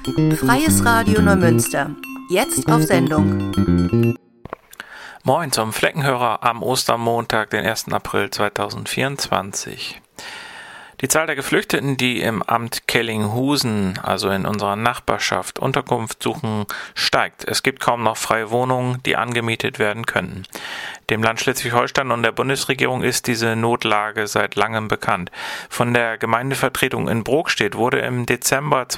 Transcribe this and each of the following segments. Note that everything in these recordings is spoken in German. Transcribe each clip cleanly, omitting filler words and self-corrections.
Freies Radio Neumünster. Jetzt auf Sendung. Moin zum Fleckenhörer am Ostermontag, den 1. April 2024. Die Zahl der Geflüchteten, die im Amt Kellinghusen, also in unserer Nachbarschaft, Unterkunft suchen, steigt. Es gibt kaum noch freie Wohnungen, die angemietet werden können. Dem Land Schleswig-Holstein und der Bundesregierung ist diese Notlage seit langem bekannt. Von der Gemeindevertretung in Brokstedt wurde im Dezember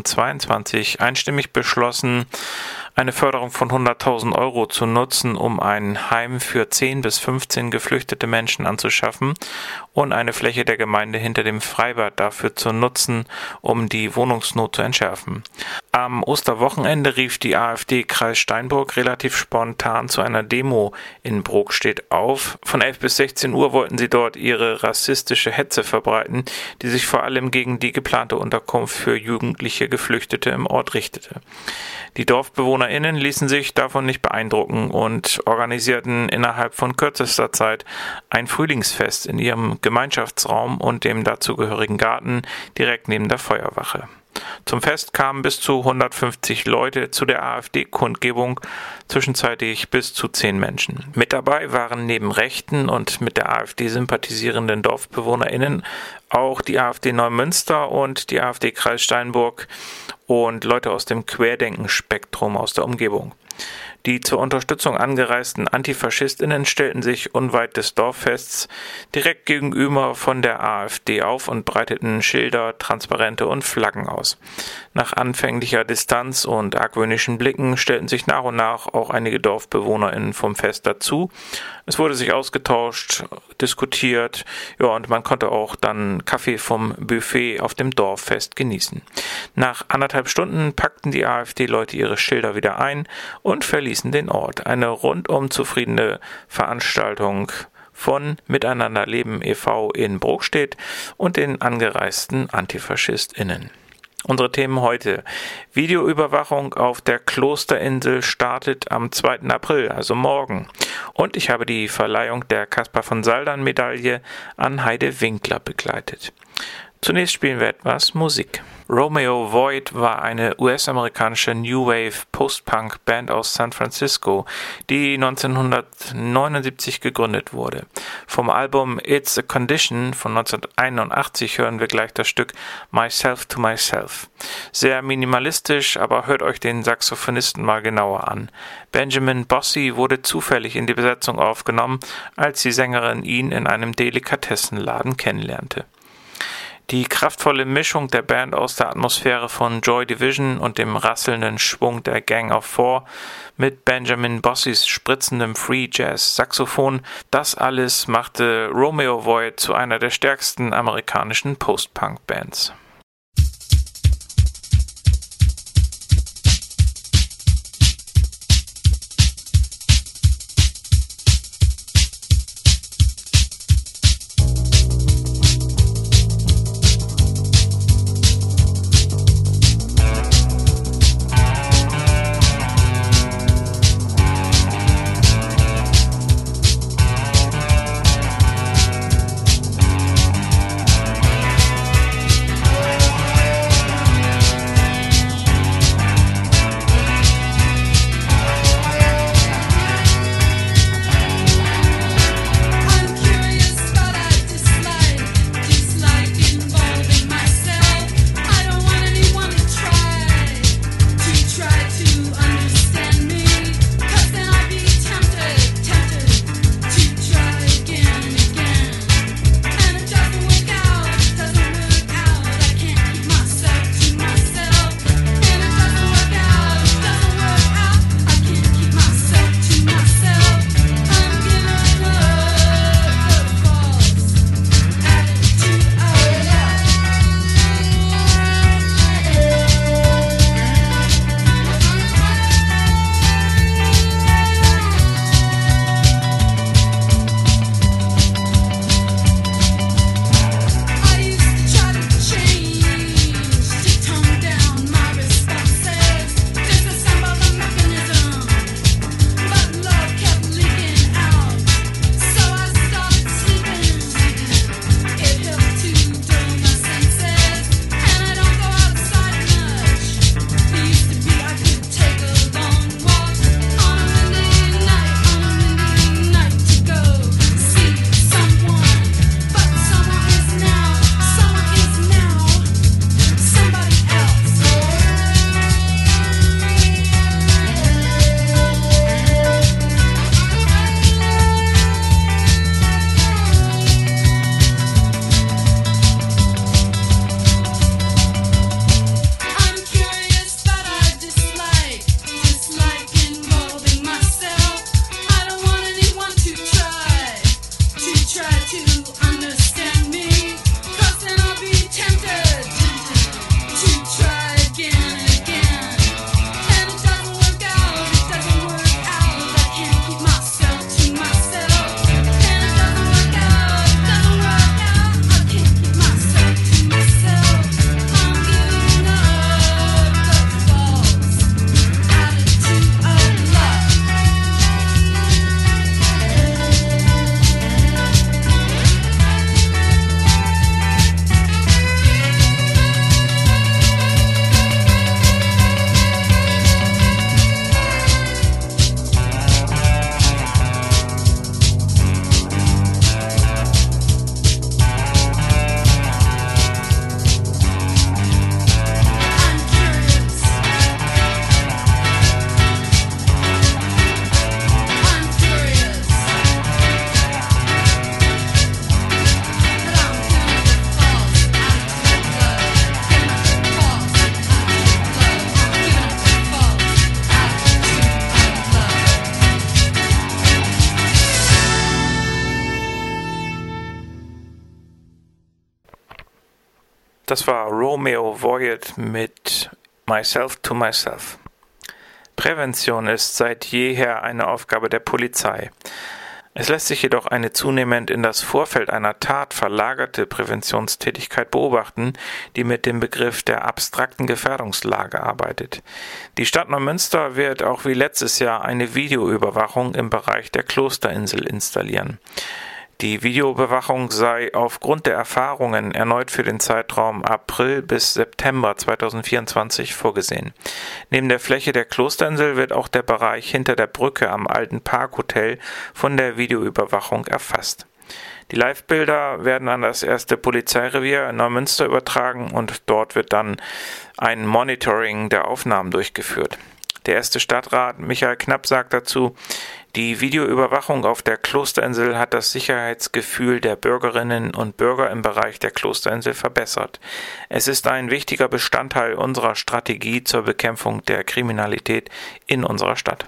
2022 einstimmig beschlossen, eine Förderung von 100.000 Euro zu nutzen, um ein Heim für 10 bis 15 geflüchtete Menschen anzuschaffen und eine Fläche der Gemeinde hinter dem Freibad dafür zu nutzen, um die Wohnungsnot zu entschärfen. Am Osterwochenende rief die AfD Kreis Steinburg relativ spontan zu einer Demo in Brokstedt auf. Von 11 bis 16 Uhr wollten sie dort ihre rassistische Hetze verbreiten, die sich vor allem gegen die geplante Unterkunft für jugendliche Geflüchtete im Ort richtete. Die DorfbewohnerInnen ließen sich davon nicht beeindrucken und organisierten innerhalb von kürzester Zeit ein Frühlingsfest in ihrem Gemeinschaftsraum und dem dazugehörigen Garten direkt neben der Feuerwache. Zum Fest kamen bis zu 150 Leute, zu der AfD-Kundgebung zwischenzeitlich bis zu 10 Menschen. Mit dabei waren neben rechten und mit der AfD sympathisierenden DorfbewohnerInnen auch die AfD Neumünster und die AfD Kreis Steinburg und Leute aus dem Querdenken-Spektrum aus der Umgebung. Die zur Unterstützung angereisten AntifaschistInnen stellten sich unweit des Dorffests direkt gegenüber von der AfD auf und breiteten Schilder, Transparente und Flaggen aus. Nach anfänglicher Distanz und argwöhnischen Blicken stellten sich nach und nach auch einige DorfbewohnerInnen vom Fest dazu. Es wurde sich ausgetauscht, diskutiert, und man konnte auch dann Kaffee vom Buffet auf dem Dorffest genießen. Nach 1,5 Stunden packten die AfD-Leute ihre Schilder wieder ein und verließen den Ort. Eine rundum zufriedene Veranstaltung von Miteinander Leben e.V. in Brokstedt und den angereisten AntifaschistInnen. Unsere Themen heute. Videoüberwachung auf der Klosterinsel startet am 2. April, also morgen. Und ich habe die Verleihung der Caspar von Saldern-Medaille an Heide Winkler begleitet. Zunächst spielen wir etwas Musik. Romeo Void war eine US-amerikanische New Wave Post-Punk-Band aus San Francisco, die 1979 gegründet wurde. Vom Album It's a Condition von 1981 hören wir gleich das Stück Myself to Myself. Sehr minimalistisch, aber hört euch den Saxophonisten mal genauer an. Benjamin Bossy wurde zufällig in die Besetzung aufgenommen, als die Sängerin ihn in einem Delikatessenladen kennenlernte. Die kraftvolle Mischung der Band aus der Atmosphäre von Joy Division und dem rasselnden Schwung der Gang of Four mit Benjamin Bossys spritzendem Free Jazz Saxophon, das alles machte Romeo Void zu einer der stärksten amerikanischen Post-Punk-Bands. Das war Romeo Void mit Myself to Myself. Prävention ist seit jeher eine Aufgabe der Polizei. Es lässt sich jedoch eine zunehmend in das Vorfeld einer Tat verlagerte Präventionstätigkeit beobachten, die mit dem Begriff der abstrakten Gefährdungslage arbeitet. Die Stadt Neumünster wird auch wie letztes Jahr eine Videoüberwachung im Bereich der Klosterinsel installieren. Die Videoüberwachung sei aufgrund der Erfahrungen erneut für den Zeitraum April bis September 2024 vorgesehen. Neben der Fläche der Klosterinsel wird auch der Bereich hinter der Brücke am alten Parkhotel von der Videoüberwachung erfasst. Die Live-Bilder werden an das 1. Polizeirevier in Neumünster übertragen und dort wird dann ein Monitoring der Aufnahmen durchgeführt. Der erste Stadtrat Michael Knapp sagt dazu, die Videoüberwachung auf der Klosterinsel hat das Sicherheitsgefühl der Bürgerinnen und Bürger im Bereich der Klosterinsel verbessert. Es ist ein wichtiger Bestandteil unserer Strategie zur Bekämpfung der Kriminalität in unserer Stadt.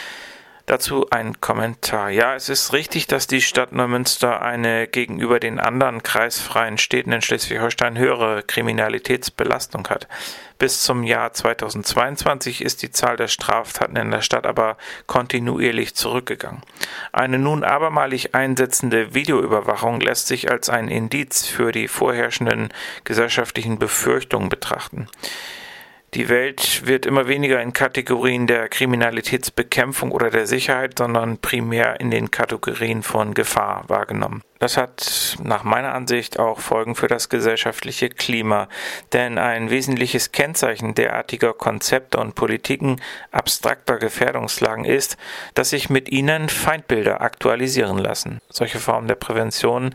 Dazu ein Kommentar. Ja, es ist richtig, dass die Stadt Neumünster eine gegenüber den anderen kreisfreien Städten in Schleswig-Holstein höhere Kriminalitätsbelastung hat. Bis zum Jahr 2022 ist die Zahl der Straftaten in der Stadt aber kontinuierlich zurückgegangen. Eine nun abermalig einsetzende Videoüberwachung lässt sich als ein Indiz für die vorherrschenden gesellschaftlichen Befürchtungen betrachten. Die Welt wird immer weniger in Kategorien der Kriminalitätsbekämpfung oder der Sicherheit, sondern primär in den Kategorien von Gefahr wahrgenommen. Das hat nach meiner Ansicht auch Folgen für das gesellschaftliche Klima, denn ein wesentliches Kennzeichen derartiger Konzepte und Politiken abstrakter Gefährdungslagen ist, dass sich mit ihnen Feindbilder aktualisieren lassen. Solche Formen der Prävention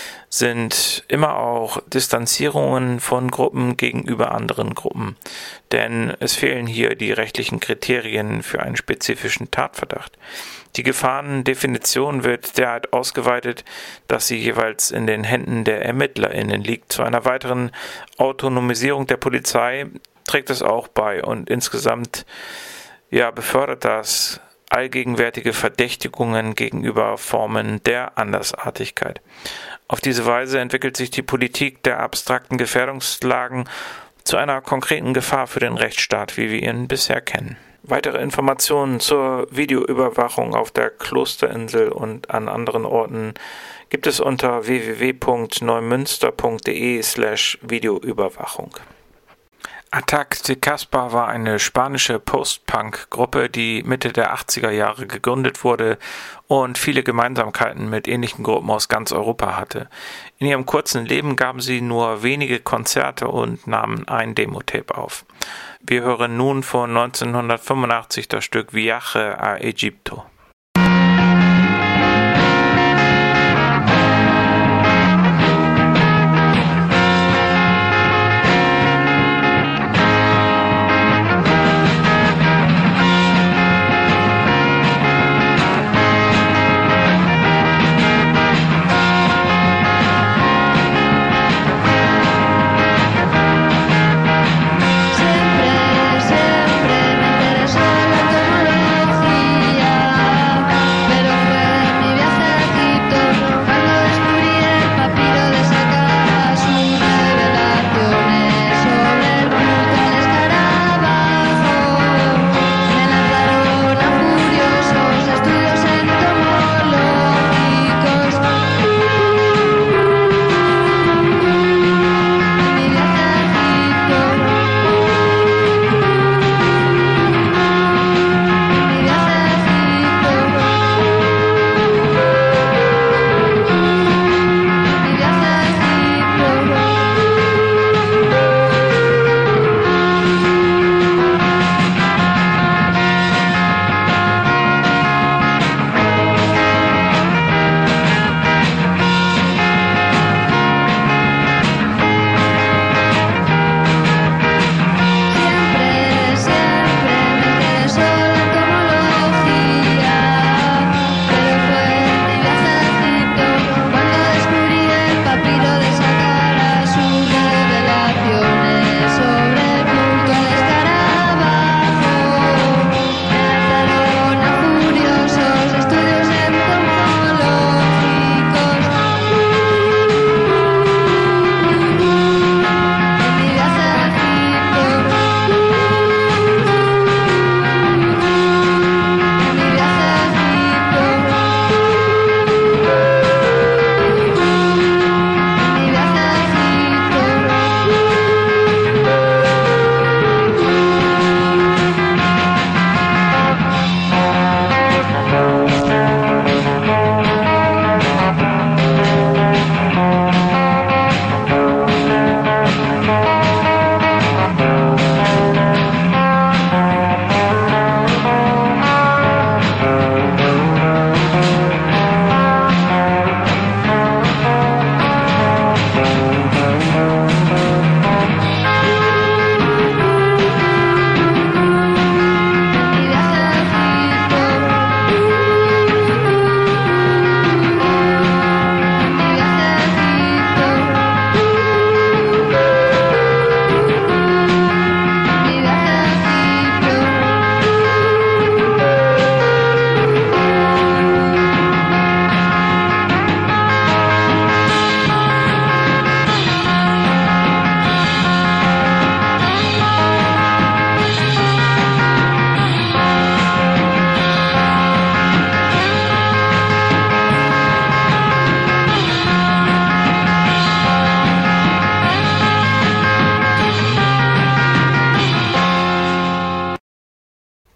sind immer auch Distanzierungen von Gruppen gegenüber anderen Gruppen, denn es fehlen hier die rechtlichen Kriterien für einen spezifischen Tatverdacht. Die Gefahrendefinition wird derart ausgeweitet, dass sie jeweils in den Händen der ErmittlerInnen liegt. Zu einer weiteren Autonomisierung der Polizei trägt es auch bei und insgesamt befördert das allgegenwärtige Verdächtigungen gegenüber Formen der Andersartigkeit. Auf diese Weise entwickelt sich die Politik der abstrakten Gefährdungslagen zu einer konkreten Gefahr für den Rechtsstaat, wie wir ihn bisher kennen. Weitere Informationen zur Videoüberwachung auf der Klosterinsel und an anderen Orten gibt es unter www.neumünster.de/Videoüberwachung. Attack de Casbah war eine spanische Post-Punk-Gruppe, die Mitte der 80er Jahre gegründet wurde und viele Gemeinsamkeiten mit ähnlichen Gruppen aus ganz Europa hatte. In ihrem kurzen Leben gaben sie nur wenige Konzerte und nahmen ein Demo-Tape auf. Wir hören nun von 1985 das Stück Viaje a Egipto. Siempre me interesó la tecnología.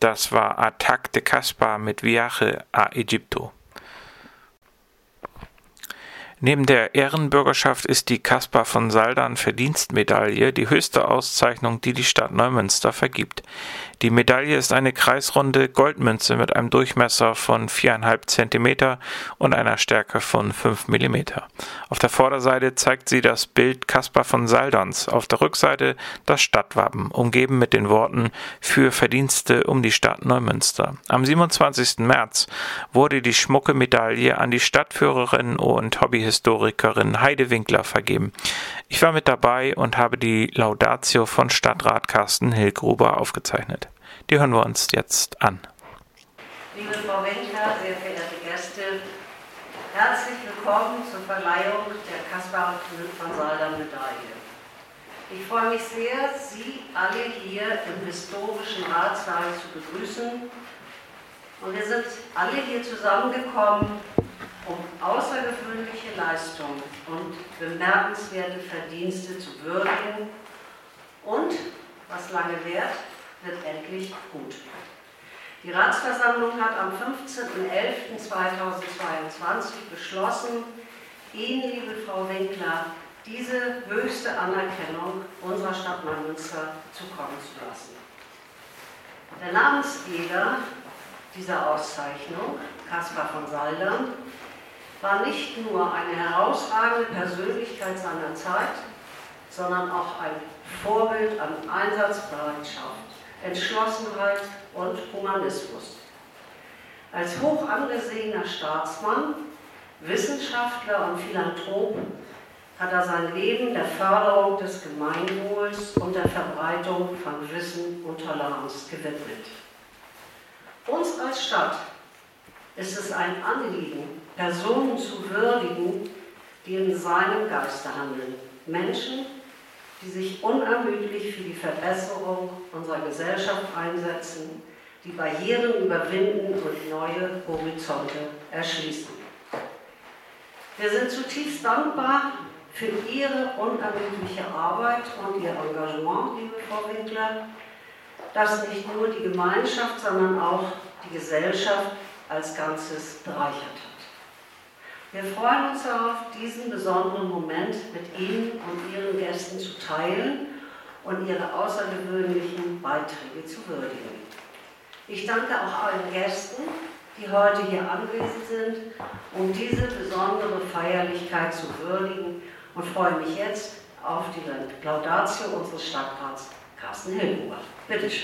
Das war Attaque de Caspar mit Viaje a Egipto. Neben der Ehrenbürgerschaft ist die Caspar von Saldern Verdienstmedaille die höchste Auszeichnung, die die Stadt Neumünster vergibt. Die Medaille ist eine kreisrunde Goldmünze mit einem Durchmesser von 4,5 cm und einer Stärke von 5 mm. Auf der Vorderseite zeigt sie das Bild Caspar von Salderns, auf der Rückseite das Stadtwappen, umgeben mit den Worten „Für Verdienste um die Stadt Neumünster“. Am 27. März wurde die schmucke Medaille an die Stadtführerin und Hobbyhistorikerin Heide Winkler vergeben. Ich war mit dabei und habe die Laudatio von Stadtrat Carsten Hillgruber aufgezeichnet. Die hören wir uns jetzt an. Liebe Frau Winkler, sehr verehrte Gäste, herzlich willkommen zur Verleihung der Caspar von Saldern Medaille. Ich freue mich sehr, Sie alle hier im historischen Ratssaal zu begrüßen. Und wir sind alle hier zusammengekommen, um außergewöhnliche Leistungen und bemerkenswerte Verdienste zu würdigen. Und, was lange währt, wird endlich gut. Die Ratsversammlung hat am 15.11.2022 beschlossen, Ihnen, liebe Frau Winkler, diese höchste Anerkennung unserer Stadt Neumünster zukommen zu lassen. Der Namensgeber dieser Auszeichnung, Caspar von Saldern, war nicht nur eine herausragende Persönlichkeit seiner Zeit, sondern auch ein Vorbild an Einsatzbereitschaft, Entschlossenheit und Humanismus. Als hoch angesehener Staatsmann, Wissenschaftler und Philanthrop hat er sein Leben der Förderung des Gemeinwohls und der Verbreitung von Wissen und Toleranz gewidmet. Uns als Stadt ist es ein Anliegen, Personen zu würdigen, die in seinem Geiste handeln. Menschen, die sich unermüdlich für die Verbesserung unserer Gesellschaft einsetzen, die Barrieren überwinden und neue Horizonte erschließen. Wir sind zutiefst dankbar für Ihre unermüdliche Arbeit und Ihr Engagement, liebe Frau Winkler, das nicht nur die Gemeinschaft, sondern auch die Gesellschaft als Ganzes bereichert hat. Wir freuen uns darauf, diesen besonderen Moment mit Ihnen und Ihren Gästen zu teilen und Ihre außergewöhnlichen Beiträge zu würdigen. Ich danke auch allen Gästen, die heute hier anwesend sind, um diese besondere Feierlichkeit zu würdigen und freue mich jetzt auf die Laudatio unseres Stadtrats Carsten Hillgruber. Bitte schön.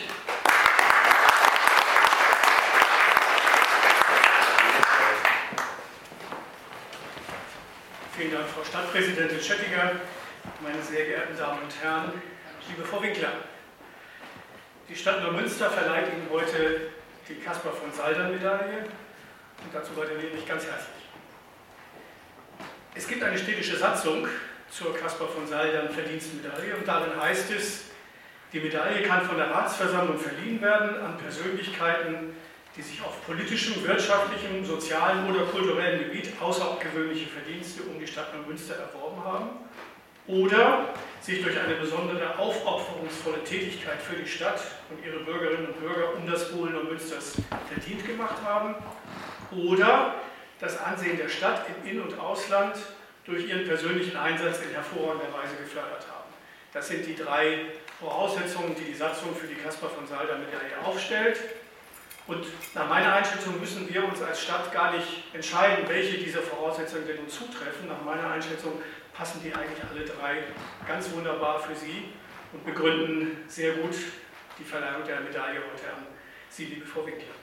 Vielen Dank, Frau Stadtpräsidentin Schöttinger, meine sehr geehrten Damen und Herren, liebe Frau Winkler. Die Stadt Neumünster verleiht Ihnen heute die Caspar von Saldern Medaille und dazu gratuliere ich ganz herzlich. Es gibt eine städtische Satzung zur Caspar von Saldern Verdienstmedaille und darin heißt es, die Medaille kann von der Ratsversammlung verliehen werden an Persönlichkeiten, die sich auf politischem, wirtschaftlichem, sozialem oder kulturellem Gebiet außergewöhnliche Verdienste um die Stadt Neumünster erworben haben oder sich durch eine besondere aufopferungsvolle Tätigkeit für die Stadt und ihre Bürgerinnen und Bürger um das Wohl Neumünsters verdient gemacht haben oder das Ansehen der Stadt im In- und Ausland durch ihren persönlichen Einsatz in hervorragender Weise gefördert haben. Das sind die drei Voraussetzungen, die die Satzung für die Caspar von Saldern Medaille aufstellt. Und nach meiner Einschätzung müssen wir uns als Stadt gar nicht entscheiden, welche dieser Voraussetzungen denn uns zutreffen. Nach meiner Einschätzung passen die eigentlich alle drei ganz wunderbar für Sie und begründen sehr gut die Verleihung der Medaille heute an Sie, liebe Frau Winkler.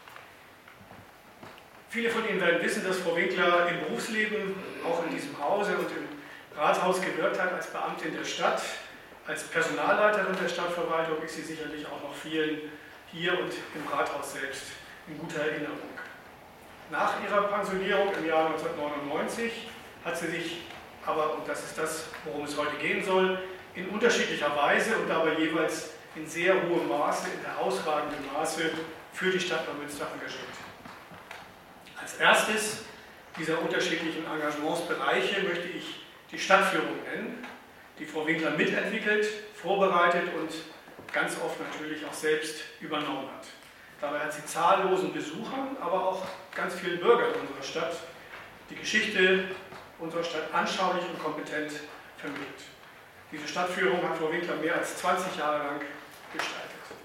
Viele von Ihnen werden wissen, dass Frau Winkler im Berufsleben, auch in diesem Hause und im Rathaus gewirkt hat als Beamtin der Stadt. Als Personalleiterin der Stadtverwaltung ist sie sicherlich auch noch vielen hier und im Rathaus selbst in guter Erinnerung. Nach ihrer Pensionierung im Jahr 1999 hat sie sich aber, und das ist das, worum es heute gehen soll, in unterschiedlicher Weise und dabei jeweils in sehr hohem Maße, in herausragendem Maße für die Stadt Neumünster engagiert. Als erstes dieser unterschiedlichen Engagementsbereiche möchte ich die Stadtführung nennen, die Frau Winkler mitentwickelt, vorbereitet und ganz oft natürlich auch selbst übernommen hat. Dabei hat sie zahllosen Besuchern, aber auch ganz vielen Bürgern unserer Stadt die Geschichte unserer Stadt anschaulich und kompetent vermittelt. Diese Stadtführung hat Frau Winkler mehr als 20 Jahre lang gestaltet.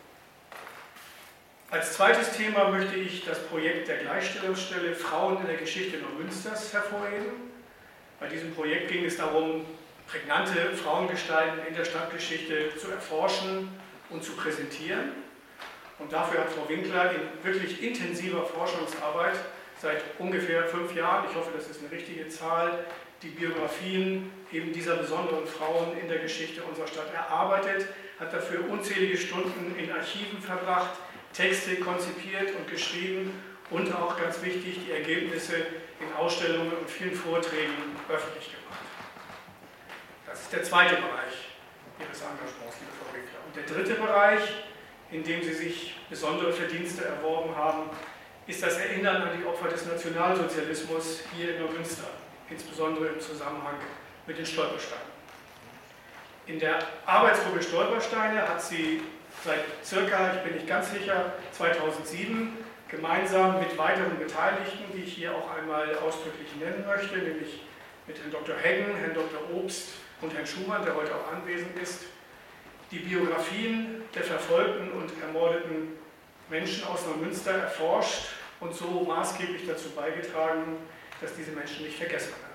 Als zweites Thema möchte ich das Projekt der Gleichstellungsstelle Frauen in der Geschichte Neumünsters hervorheben. Bei diesem Projekt ging es darum, prägnante Frauengestalten in der Stadtgeschichte zu erforschen und zu präsentieren. Und dafür hat Frau Winkler in wirklich intensiver Forschungsarbeit seit ungefähr 5 Jahren, ich hoffe, das ist eine richtige Zahl, die Biografien eben dieser besonderen Frauen in der Geschichte unserer Stadt erarbeitet, hat dafür unzählige Stunden in Archiven verbracht, Texte konzipiert und geschrieben und auch ganz wichtig, die Ergebnisse in Ausstellungen und vielen Vorträgen öffentlich gemacht. Das ist der zweite Bereich Ihres Engagements, liebe Frau Winkler. Und der dritte Bereich, in dem Sie sich besondere Verdienste erworben haben, ist das Erinnern an die Opfer des Nationalsozialismus hier in Neumünster, insbesondere im Zusammenhang mit den Stolpersteinen. In der Arbeitsgruppe Stolpersteine hat sie seit circa, ich bin nicht ganz sicher, 2007 gemeinsam mit weiteren Beteiligten, die ich hier auch einmal ausdrücklich nennen möchte, nämlich mit Herrn Dr. Heggen, Herrn Dr. Obst und Herrn Schumann, der heute auch anwesend ist, die Biografien der verfolgten und ermordeten Menschen aus Neumünster erforscht und so maßgeblich dazu beigetragen, dass diese Menschen nicht vergessen werden.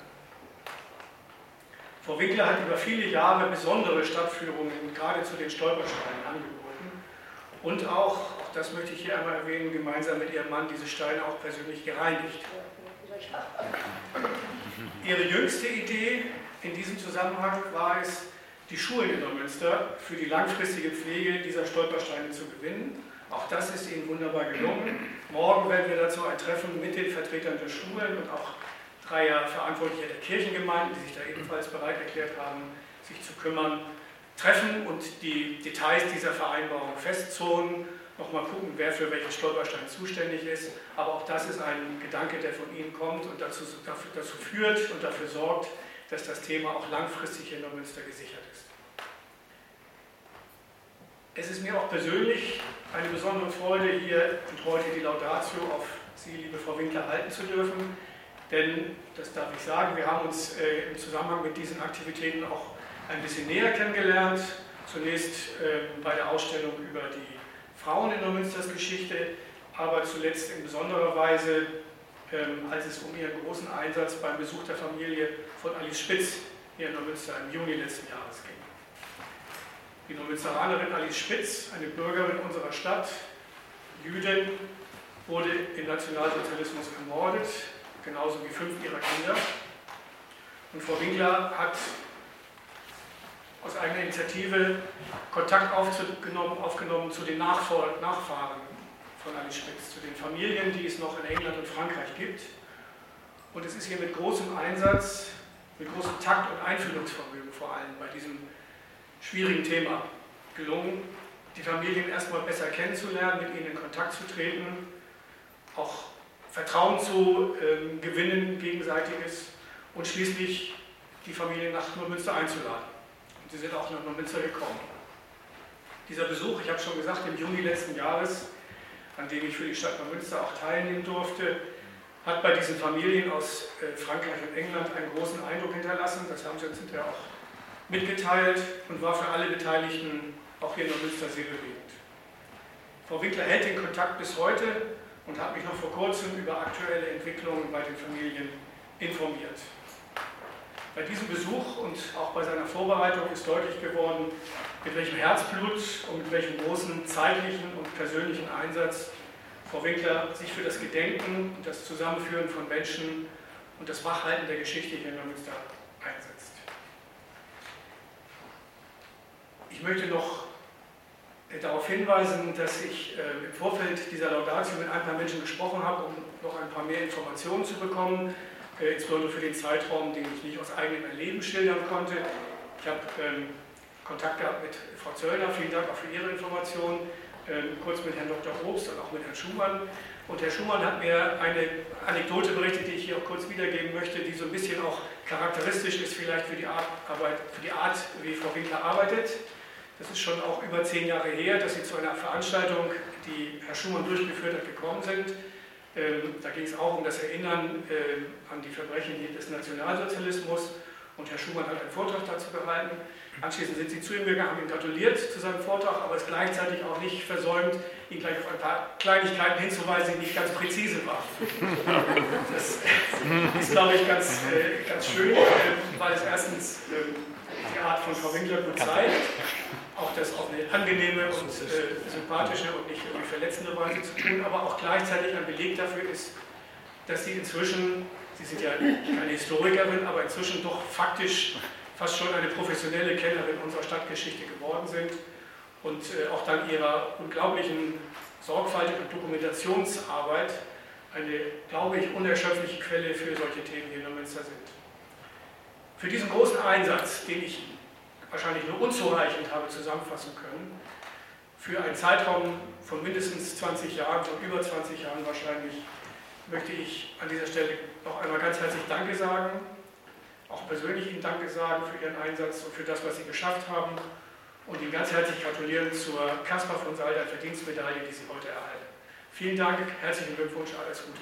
Frau Winkler hat über viele Jahre besondere Stadtführungen gerade zu den Stolpersteinen angeboten und auch das möchte ich hier einmal erwähnen, gemeinsam mit ihrem Mann diese Steine auch persönlich gereinigt. Ihre jüngste Idee in diesem Zusammenhang war es, die Schulen in Neumünster für die langfristige Pflege dieser Stolpersteine zu gewinnen. Auch das ist Ihnen wunderbar gelungen. Morgen werden wir dazu ein Treffen mit den Vertretern der Schulen und auch 3 Verantwortliche der Kirchengemeinden, die sich da ebenfalls bereit erklärt haben, sich zu kümmern, treffen und die Details dieser Vereinbarung festzurren, nochmal gucken, wer für welchen Stolperstein zuständig ist. Aber auch das ist ein Gedanke, der von Ihnen kommt und dazu führt und dafür sorgt, dass das Thema auch langfristig in Neumünster gesichert ist. Es ist mir auch persönlich eine besondere Freude, hier und heute die Laudatio auf Sie, liebe Frau Winkler, halten zu dürfen. Denn, das darf ich sagen, wir haben uns im Zusammenhang mit diesen Aktivitäten auch ein bisschen näher kennengelernt. Zunächst bei der Ausstellung über die Frauen in Neumünsters Geschichte, aber zuletzt in besonderer Weise, als es um ihren großen Einsatz beim Besuch der Familie von Alice Spitz hier in Neumünster im Juni letzten Jahres ging. Die Neumünsteranerin Alice Spitz, eine Bürgerin unserer Stadt, Jüdin, wurde im Nationalsozialismus ermordet, genauso wie 5 ihrer Kinder. Und Frau Winkler hat aus eigener Initiative Kontakt aufgenommen zu den Nachfahren von Alice Spitz, zu den Familien, die es noch in England und Frankreich gibt. Und es ist ihr mit großem Einsatz, mit großem Takt und Einfühlungsvermögen vor allem bei diesem schwierigen Thema gelungen, die Familien erstmal besser kennenzulernen, mit ihnen in Kontakt zu treten, auch Vertrauen zu gewinnen, gegenseitiges, und schließlich die Familien nach Neumünster einzuladen. Und sie sind auch nach Neumünster gekommen. Dieser Besuch, ich habe schon gesagt, im Juni letzten Jahres, an dem ich für die Stadt Neumünster auch teilnehmen durfte, hat bei diesen Familien aus Frankreich und England einen großen Eindruck hinterlassen. Das haben sie uns hinterher auch mitgeteilt und war für alle Beteiligten auch hier in Neumünster sehr bewegend. Frau Winkler hält den Kontakt bis heute und hat mich noch vor kurzem über aktuelle Entwicklungen bei den Familien informiert. Bei diesem Besuch und auch bei seiner Vorbereitung ist deutlich geworden, mit welchem Herzblut und mit welchem großen zeitlichen und persönlichen Einsatz Frau Winkler sich für das Gedenken und das Zusammenführen von Menschen und das Wachhalten der Geschichte hier in Neumünster einsetzt. Ich möchte noch darauf hinweisen, dass ich im Vorfeld dieser Laudatio mit ein paar Menschen gesprochen habe, um noch ein paar mehr Informationen zu bekommen, insbesondere für den Zeitraum, den ich nicht aus eigenem Erleben schildern konnte. Ich habe Kontakt gehabt mit Frau Zöllner, vielen Dank auch für Ihre Informationen, kurz mit Herrn Dr. Obst und auch mit Herrn Schumann. Und Herr Schumann hat mir eine Anekdote berichtet, die ich hier auch kurz wiedergeben möchte, die so ein bisschen auch charakteristisch ist vielleicht für die Art, wie Frau Winkler arbeitet. Das ist schon auch über 10 Jahre her, dass Sie zu einer Veranstaltung, die Herr Schumann durchgeführt hat, gekommen sind. Da ging es auch um das Erinnern an die Verbrechen des Nationalsozialismus und Herr Schumann hat einen Vortrag dazu gehalten. Anschließend sind Sie zu ihm gegangen, haben ihm gratuliert zu seinem Vortrag, aber es gleichzeitig auch nicht versäumt, ihn gleich auf ein paar Kleinigkeiten hinzuweisen, die nicht ganz präzise waren. Das ist, glaube ich, ganz schön, weil es erstens die Art von Frau Winkler gut zeigt, auch das auf eine angenehme und sympathische und nicht irgendwie verletzende Weise zu tun, aber auch gleichzeitig ein Beleg dafür ist, dass Sie inzwischen, Sie sind ja keine Historikerin, aber inzwischen doch faktisch fast schon eine professionelle Kennerin unserer Stadtgeschichte geworden sind und auch dank ihrer unglaublichen Sorgfalt und Dokumentationsarbeit eine, glaube ich, unerschöpfliche Quelle für solche Themen hier in Neumünster sind. Für diesen großen Einsatz, den ich wahrscheinlich nur unzureichend habe zusammenfassen können, für einen Zeitraum von mindestens 20 Jahren, von über 20 Jahren wahrscheinlich, möchte ich an dieser Stelle noch einmal ganz herzlich Danke sagen, auch persönlich Ihnen Danke sagen für Ihren Einsatz und für das, was Sie geschafft haben und Ihnen ganz herzlich gratulieren zur Caspar von Saldern Verdienstmedaille, die Sie heute erhalten. Vielen Dank, herzlichen Glückwunsch, alles Gute.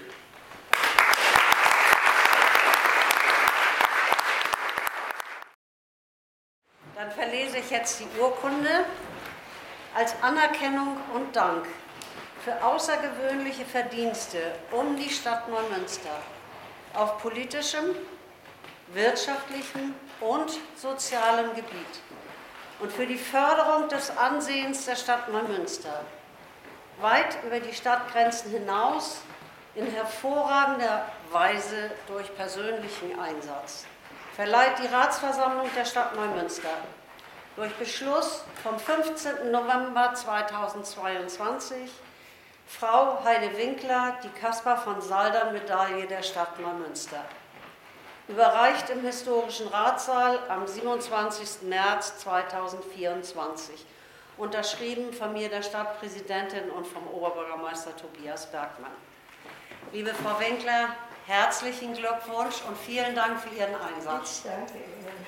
Dann verlese ich jetzt die Urkunde als Anerkennung und Dank für außergewöhnliche Verdienste um die Stadt Neumünster auf politischem, wirtschaftlichem und sozialem Gebiet und für die Förderung des Ansehens der Stadt Neumünster weit über die Stadtgrenzen hinaus in hervorragender Weise durch persönlichen Einsatz verleiht die Ratsversammlung der Stadt Neumünster durch Beschluss vom 15. November 2022 Frau Heide Winkler die Caspar von Saldern Medaille der Stadt Neumünster. Überreicht im Historischen Ratssaal am 27. März 2024. Unterschrieben von mir, der Stadtpräsidentin, und vom Oberbürgermeister Tobias Bergmann. Liebe Frau Winkler, herzlichen Glückwunsch und vielen Dank für Ihren Einsatz. Ich danke Ihnen.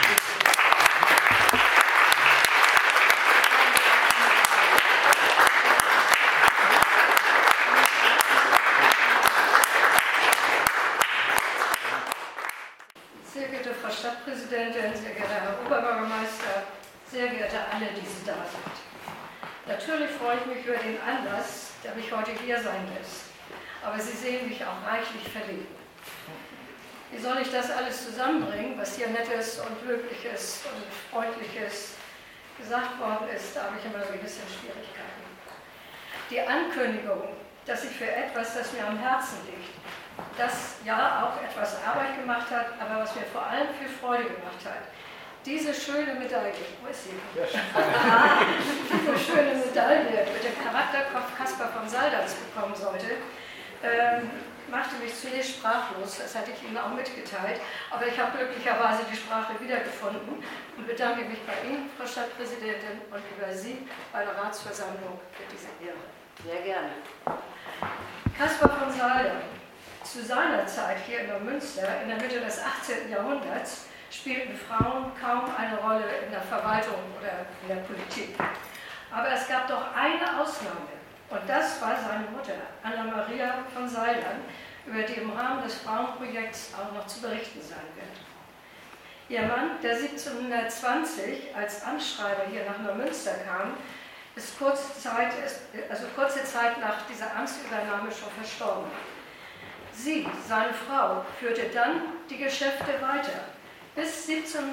Sehr geehrte Frau Stadtpräsidentin, sehr geehrter Herr Oberbürgermeister, sehr geehrte alle, die Sie da sind. Natürlich freue ich mich über den Anlass, der mich heute hier sein lässt. Aber Sie sehen mich auch reichlich verlegen. Wie soll ich das alles zusammenbringen, was hier Nettes und Löbliches und Freundliches gesagt worden ist? Da habe ich immer so ein bisschen Schwierigkeiten. Die Ankündigung, dass ich für etwas, das mir am Herzen liegt, das ja auch etwas Arbeit gemacht hat, aber was mir vor allem viel Freude gemacht hat, diese schöne Medaille, wo ist sie? Diese schöne Medaille mit dem Charakterkopf Caspar von Saldern bekommen sollte, machte mich zunächst sprachlos, das hatte ich Ihnen auch mitgeteilt, aber ich habe glücklicherweise die Sprache wiedergefunden und bedanke mich bei Ihnen, Frau Stadtpräsidentin, und über Sie bei der Ratsversammlung für diese Ehre. Sehr gerne. Caspar von Saldern, zu seiner Zeit hier in Neumünster, in der Mitte des 18. Jahrhunderts, spielten Frauen kaum eine Rolle in der Verwaltung oder in der Politik. Aber es gab doch eine Ausnahme. Und das war seine Mutter, Anna-Maria von Saldern, über die im Rahmen des Frauenprojekts auch noch zu berichten sein wird. Ihr Mann, der 1720 als Amtsschreiber hier nach Neumünster kam, ist kurze Zeit nach dieser Amtsübernahme schon verstorben. Sie, seine Frau, führte dann die Geschäfte weiter. Bis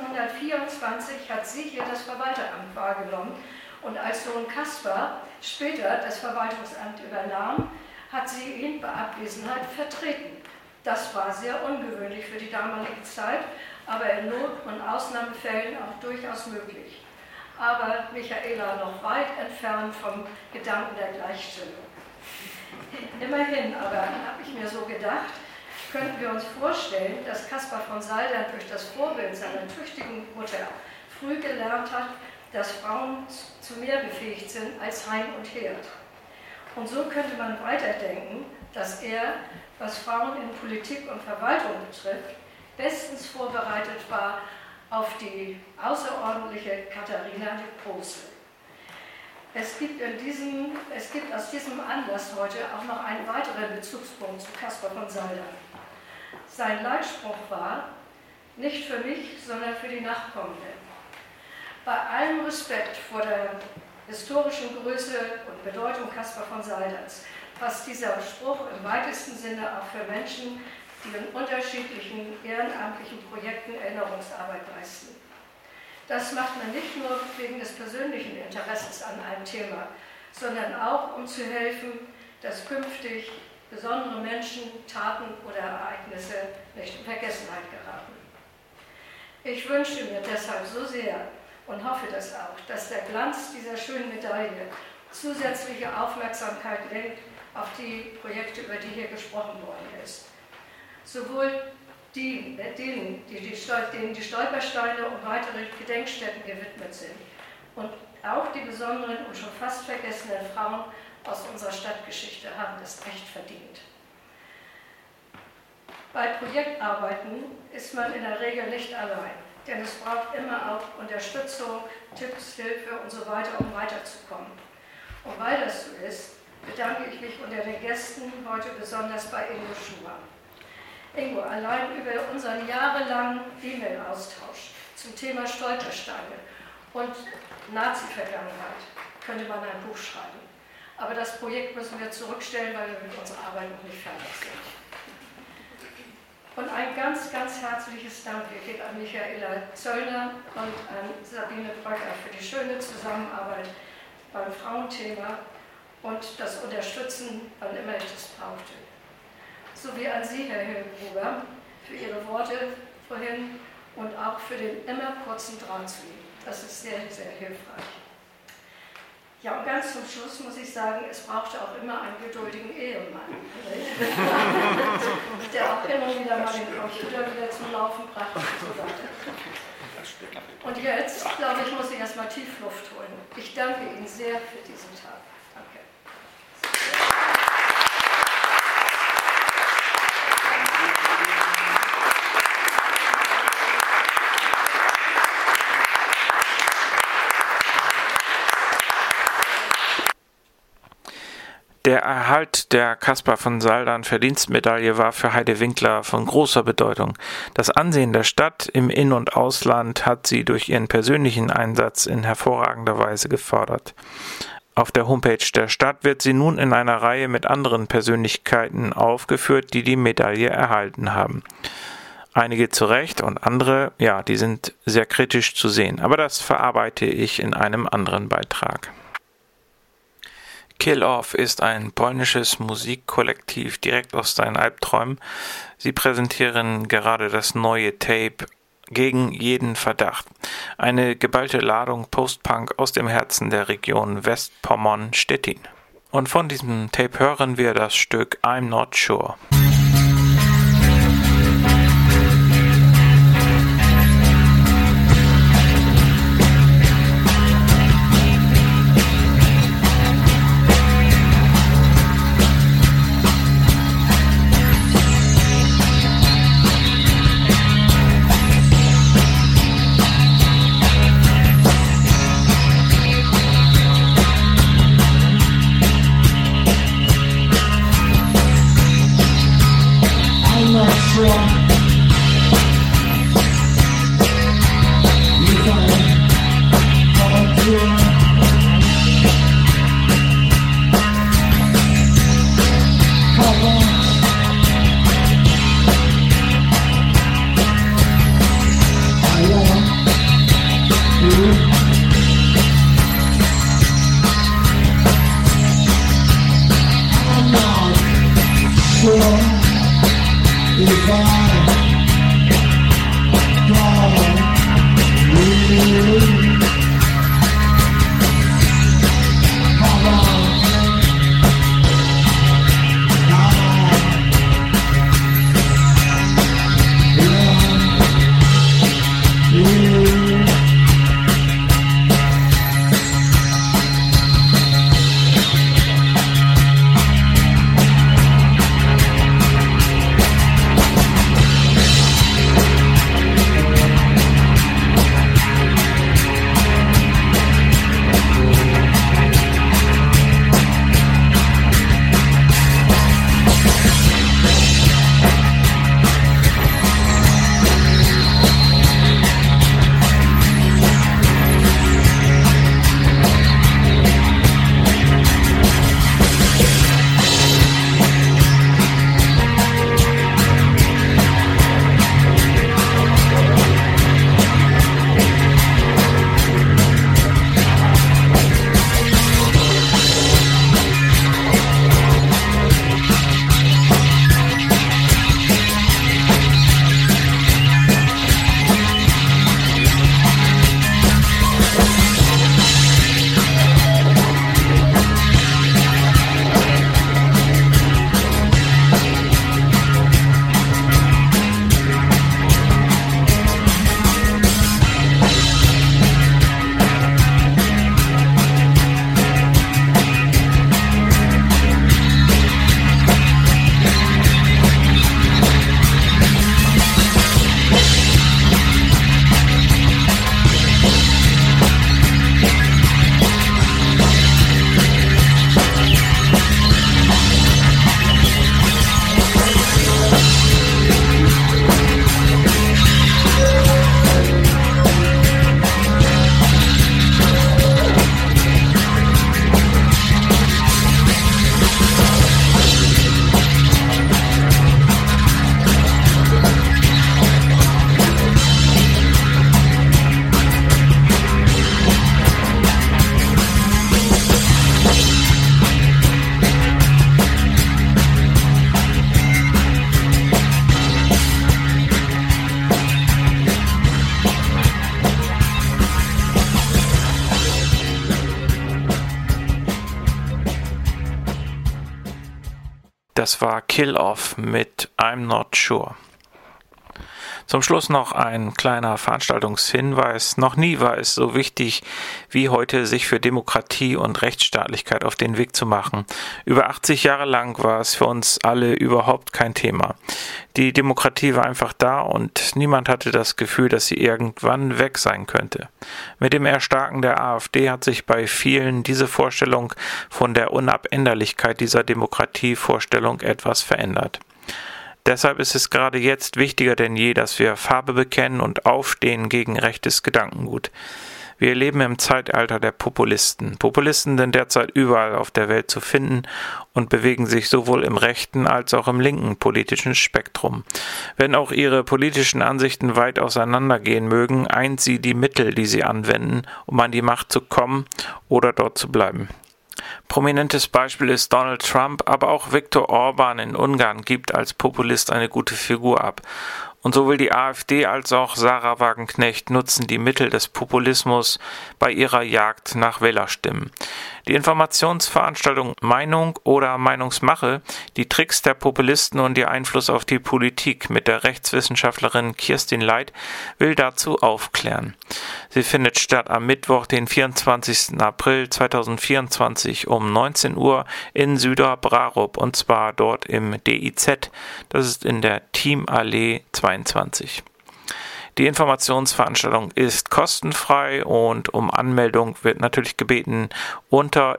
1724 hat sie hier das Verwalteramt wahrgenommen und als Sohn Caspar später das Verwaltungsamt übernahm, hat sie ihn bei Abwesenheit vertreten. Das war sehr ungewöhnlich für die damalige Zeit, aber in Not- und Ausnahmefällen auch durchaus möglich. Aber Michaela noch weit entfernt vom Gedanken der Gleichstellung. Immerhin aber, habe ich mir so gedacht, könnten wir uns vorstellen, dass Caspar von Saldern durch das Vorbild seiner tüchtigen Mutter früh gelernt hat, dass Frauen zu mehr befähigt sind als Heim und Herd. Und so könnte man weiterdenken, dass er, was Frauen in Politik und Verwaltung betrifft, bestens vorbereitet war, auf die außerordentliche Katharina de Posel. Es gibt aus diesem Anlass heute auch noch einen weiteren Bezugspunkt zu Caspar von Saldern. Sein Leitspruch war: nicht für mich, sondern für die Nachkommenden. Bei allem Respekt vor der historischen Größe und Bedeutung Caspar von Salderns passt dieser Spruch im weitesten Sinne auch für Menschen, die in unterschiedlichen ehrenamtlichen Projekten Erinnerungsarbeit leisten. Das macht man nicht nur wegen des persönlichen Interesses an einem Thema, sondern auch, um zu helfen, dass künftig besondere Menschen, Taten oder Ereignisse nicht in Vergessenheit geraten. Ich wünsche mir deshalb so sehr und hoffe das auch, dass der Glanz dieser schönen Medaille zusätzliche Aufmerksamkeit lenkt auf die Projekte, über die hier gesprochen worden ist. Sowohl denen die Stolpersteine und weitere Gedenkstätten gewidmet sind und auch die besonderen und schon fast vergessenen Frauen aus unserer Stadtgeschichte haben das echt verdient. Bei Projektarbeiten ist man in der Regel nicht allein, denn es braucht immer auch Unterstützung, Tipps, Hilfe und so weiter, um weiterzukommen. Und weil das so ist, bedanke ich mich unter den Gästen heute besonders bei Ingo Schumann. Ingo, allein über unseren jahrelangen E-Mail-Austausch zum Thema Stolpersteine und Nazi-Vergangenheit könnte man ein Buch schreiben. Aber das Projekt müssen wir zurückstellen, weil wir mit unserer Arbeit noch nicht fertig sind. Und ein ganz, ganz herzliches Danke geht an Michaela Zöllner und an Sabine Bröcker für die schöne Zusammenarbeit beim Frauenthema und das Unterstützen, wann immer ich das brauchte. Sowie an Sie, Herr Hilgruber, für Ihre Worte vorhin und auch für den immer kurzen Draht zu Ihnen. Das ist sehr, sehr hilfreich. Ja, und ganz zum Schluss muss ich sagen, es brauchte auch immer einen geduldigen Ehemann, der auch immer wieder mal den Computer wieder zum Laufen brachte und so weiter. Und jetzt, glaube ich, muss ich erstmal tief Luft holen. Ich danke Ihnen sehr für diesen Tag. Danke. Der Erhalt der Caspar von Saldern Verdienstmedaille war für Heide Winkler von großer Bedeutung. Das Ansehen der Stadt im In- und Ausland hat sie durch ihren persönlichen Einsatz in hervorragender Weise gefördert. Auf der Homepage der Stadt wird sie nun in einer Reihe mit anderen Persönlichkeiten aufgeführt, die die Medaille erhalten haben. Einige zu Recht und andere, ja, die sind sehr kritisch zu sehen. Aber das verarbeite ich in einem anderen Beitrag. Kill Off ist ein polnisches Musikkollektiv direkt aus seinen Albträumen. Sie präsentieren gerade das neue Tape Gegen jeden Verdacht. Eine geballte Ladung Post-Punk aus dem Herzen der Region Westpommern-Stettin. Und von diesem Tape hören wir das Stück I'm Not Sure. Das war Kill Off mit I'm Not Sure. Zum Schluss noch ein kleiner Veranstaltungshinweis. Noch nie war es so wichtig wie heute, sich für Demokratie und Rechtsstaatlichkeit auf den Weg zu machen. Über 80 Jahre lang war es für uns alle überhaupt kein Thema. Die Demokratie war einfach da und niemand hatte das Gefühl, dass sie irgendwann weg sein könnte. Mit dem Erstarken der AfD hat sich bei vielen diese Vorstellung von der Unabänderlichkeit dieser Demokratievorstellung etwas verändert. Deshalb ist es gerade jetzt wichtiger denn je, dass wir Farbe bekennen und aufstehen gegen rechtes Gedankengut. Wir leben im Zeitalter der Populisten. Populisten sind derzeit überall auf der Welt zu finden und bewegen sich sowohl im rechten als auch im linken politischen Spektrum. Wenn auch ihre politischen Ansichten weit auseinandergehen mögen, eint sie die Mittel, die sie anwenden, um an die Macht zu kommen oder dort zu bleiben. Prominentes Beispiel ist Donald Trump, aber auch Viktor Orban in Ungarn gibt als Populist eine gute Figur ab. Und sowohl die AfD als auch Sarah Wagenknecht nutzen die Mittel des Populismus bei ihrer Jagd nach Wählerstimmen. Die Informationsveranstaltung Meinung oder Meinungsmache, die Tricks der Populisten und ihr Einfluss auf die Politik mit der Rechtswissenschaftlerin Kirstin Leit will dazu aufklären. Sie findet statt am Mittwoch, den 24. April 2024 um 19 Uhr in Süderbrarup und zwar dort im DIZ, das ist in der Thiemallee 22. Die Informationsveranstaltung ist kostenfrei und um Anmeldung wird natürlich gebeten unter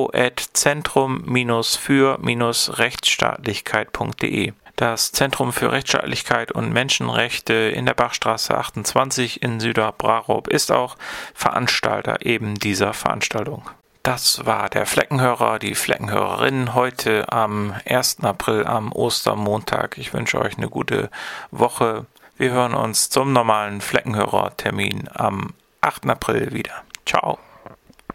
info@zentrum-für-rechtsstaatlichkeit.de. Das Zentrum für Rechtsstaatlichkeit und Menschenrechte in der Bachstraße 28 in Süderbrarup ist auch Veranstalter eben dieser Veranstaltung. Das war der Fleckenhörer, die Fleckenhörerin heute am 1. April, am Ostermontag. Ich wünsche euch eine gute Woche. Wir hören uns zum normalen Fleckenhörer-Termin am 8. April wieder. Ciao.